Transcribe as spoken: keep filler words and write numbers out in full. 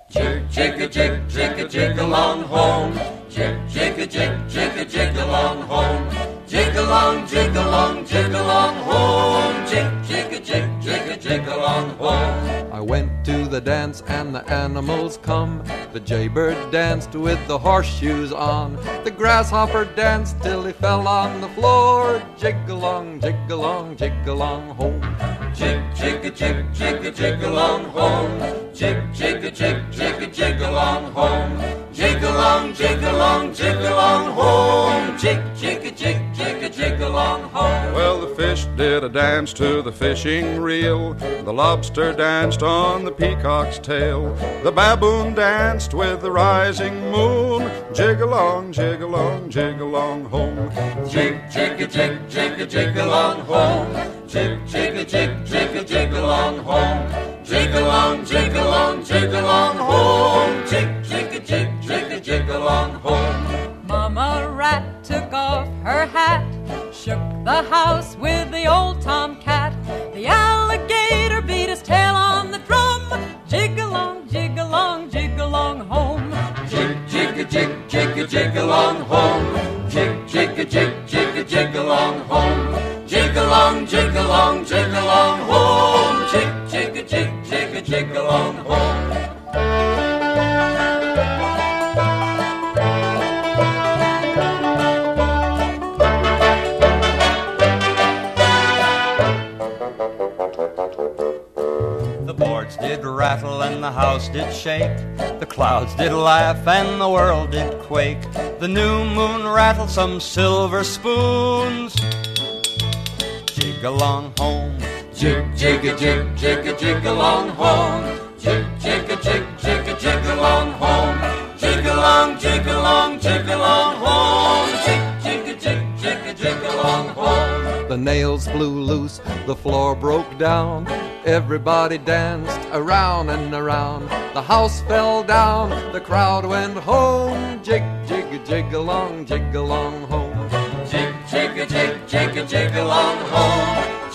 Jig, jig a jig, jig a jig along home. Jig, jig a jig, jig a jig along home. Jig along, jig along, jig along home. Jig, jig a jig, jig a jig along home. I went to the dance and the animals come. The jaybird danced with the horseshoes on. The grasshopper danced till he fell on the floor. Jig along, jig along, jig along home. Jig, jig a jig, jig a jig along home. Jig, jig a jig, jig a jig along home. Jig along, jig along, jig along home. Jig, jig a jig, jig a jig along home. Well, the fish did a dance to the fishing reel. The lobster danced on the peacock's tail. The baboon danced with the rising moon. Jig along, jig along, jig along home. Jig, jig a jig, jig a jig along home. Jig, jig a jig, jig a jig along home. Jig along, jig along, jig along home. Jig, jig a jig, jig a jig along home. Mama Rat took off her hat, shook the house with the old tomcat. The alligator beat his tail on the drum. Jig along, jig along, jig along home. Jig, jig a jig, jig a jig along home. Jig, jig a jig, jig a jig along home. Jig along, jig along, jig along home. Jig, jig a jig, jig a jig along home. The boards did rattle and the house did shake. The clouds did laugh and the world did quake. The new moon rattled some silver spoons. Jig along home. Jig, jig a jig, jig a jig along home. Jig, jig a jig, jig a jig along home. Jig along, jig along, jig along home. Jig, jig a jig, jig a jig along home. The nails flew loose, the floor broke down. Everybody danced around and around. The house fell down, the crowd went home. Jig, jig a jig along, jig along home. Jig, jig a jig, jig a jig along home.